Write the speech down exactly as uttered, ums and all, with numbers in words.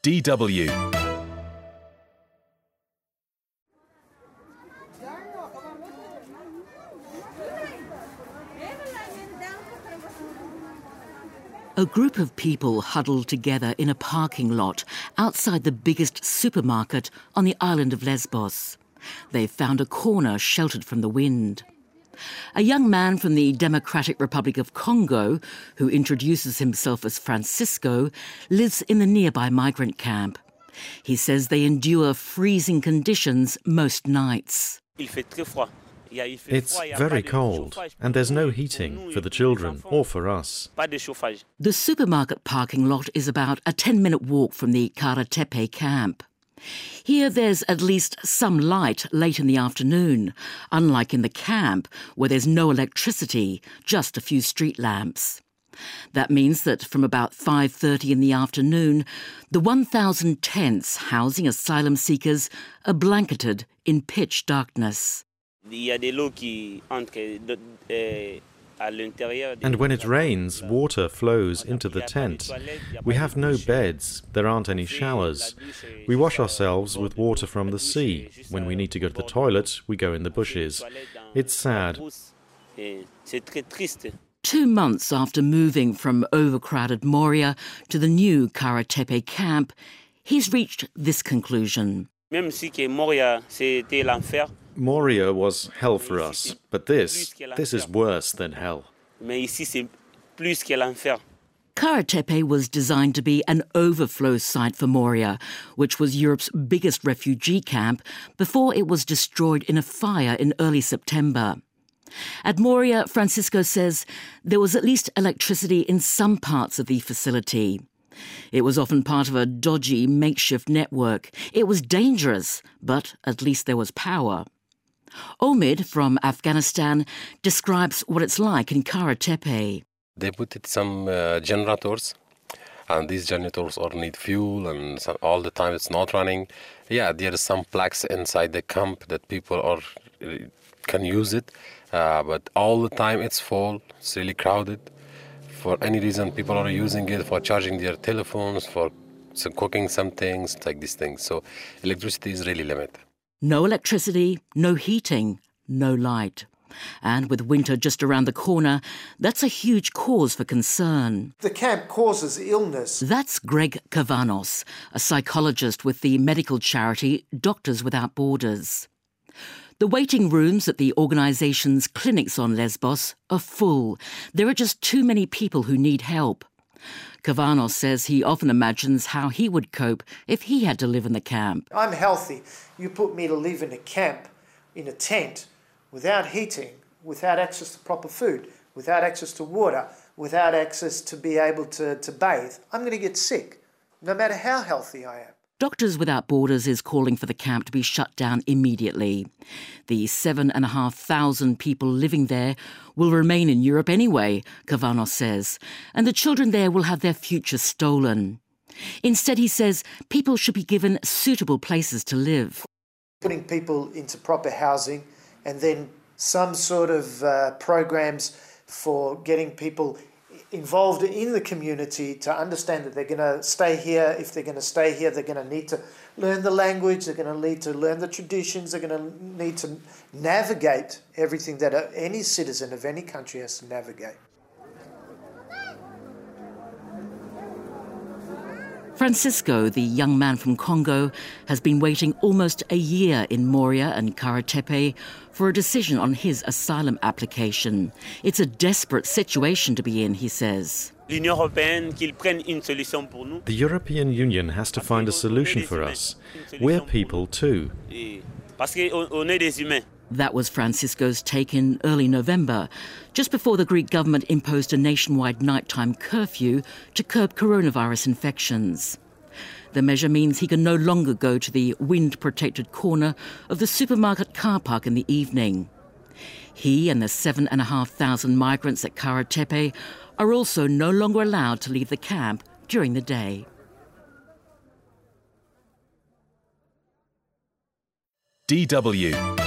D W. A group of people huddled together in a parking lot outside the biggest supermarket on the island of Lesbos. They've found a corner sheltered from the wind. A young man from the Democratic Republic of Congo, who introduces himself as Francisco, lives in the nearby migrant camp. He says they endure freezing conditions most nights. It's very cold, and there's no heating for the children or for us. The supermarket parking lot is about a ten-minute walk from the Kara Tepe camp. Here there's at least some light late in the afternoon, unlike in the camp where there's no electricity, just a few street lamps. That means that from about five thirty in the afternoon, the one thousand tents housing asylum seekers are blanketed in pitch darkness. And when it rains, water flows into the tent. We have no beds, there aren't any showers. We wash ourselves with water from the sea. When we need to go to the toilet, we go in the bushes. It's sad. Two months after moving from overcrowded Moria to the new Kara Tepe camp, he's reached this conclusion. Moria was hell for us, but this, this is worse than hell. Kara Tepe was designed to be an overflow site for Moria, which was Europe's biggest refugee camp before it was destroyed in a fire in early September. At Moria, Francisco says there was at least electricity in some parts of the facility. It was often part of a dodgy makeshift network. It was dangerous, but at least there was power. Omid from Afghanistan describes what it's like in Kara Tepe. They put it some uh, generators, and these generators all need fuel, and so all the time it's not running. Yeah, there are some plugs inside the camp that people are can use it, uh, but all the time it's full. It's really crowded. For any reason, people are using it for charging their telephones, for some cooking some things, like these things. So electricity is really limited. No electricity, no heating, no light. And with winter just around the corner, that's a huge cause for concern. The camp causes illness. That's Greg Kavanos, a psychologist with the medical charity Doctors Without Borders. The waiting rooms at the organisation's clinics on Lesbos are full. There are just too many people who need help. Kavanos says he often imagines how he would cope if he had to live in the camp. I'm healthy. You put me to live in a camp, in a tent, without heating, without access to proper food, without access to water, without access to be able to, to bathe. I'm going to get sick, no matter how healthy I am. Doctors Without Borders is calling for the camp to be shut down immediately. The seven and a half thousand people living there will remain in Europe anyway, Kavanos says, and the children there will have their future stolen. Instead, he says, people should be given suitable places to live. Putting people into proper housing and then some sort of uh, programs for getting people involved in the community to understand that they're going to stay here. If they're going to stay here, they're going to need to learn the language, they're going to need to learn the traditions, they're going to need to navigate everything that any citizen of any country has to navigate. Francisco, the young man from Congo, has been waiting almost a year in Moria and Kara Tepe for a decision on his asylum application. It's a desperate situation to be in, he says. The European Union has to find a solution for us. We're people too. That was Francisco's take in early November, just before the Greek government imposed a nationwide nighttime curfew to curb coronavirus infections. The measure means he can no longer go to the wind-protected corner of the supermarket car park in the evening. He and the seven and a half thousand migrants at Kara Tepe are also no longer allowed to leave the camp during the day. D W